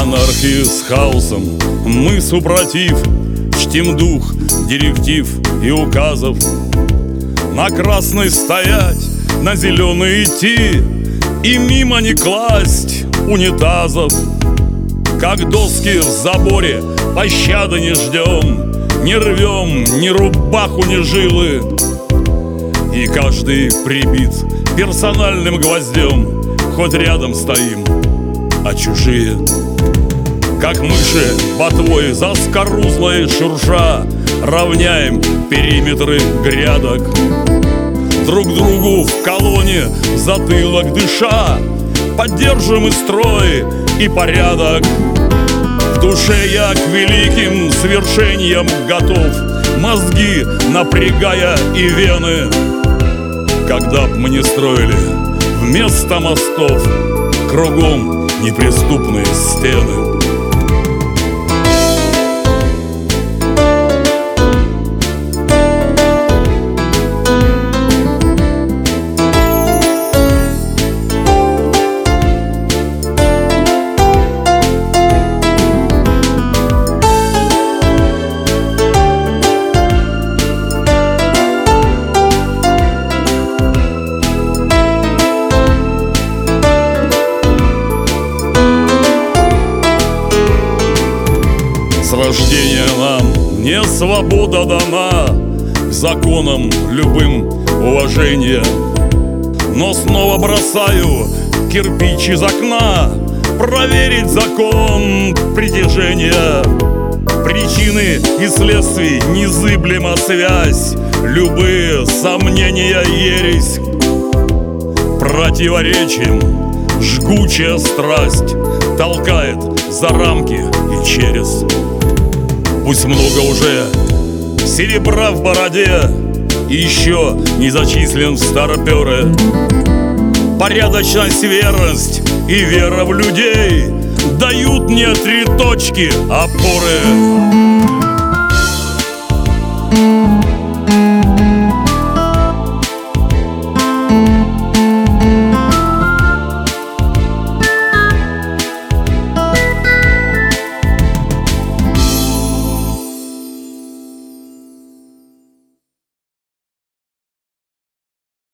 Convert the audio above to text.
Анархию с хаосом мы супротив, чтим дух директив и указов. На красный стоять, на зеленый идти и мимо не класть унитазов. Как доски в заборе, пощады не ждем, не рвем ни рубаху, ни жилы. И каждый прибит персональным гвоздем, хоть рядом стоим, а чужие, как мыши ботвой заскорузлой шурша, равняем периметры грядок. Друг другу в колонне затылок дыша поддержим и строй, и порядок. В душе я к великим свершениям готов, мозги напрягая и вены. Когда б мы не строили вместо мостов кругом неприступные стены. С рождения нам не свобода дана, к законам любым уважение. Но снова бросаю кирпич из окна, проверить закон притяжения. Причины и следствий незыблема связь, любые сомнения ересь. Противоречием жгучая страсть толкает за рамки и через. Пусть много уже серебра в бороде, и еще не зачислен в староперы. Порядочность, верность и вера в людей дают мне 3 точки опоры.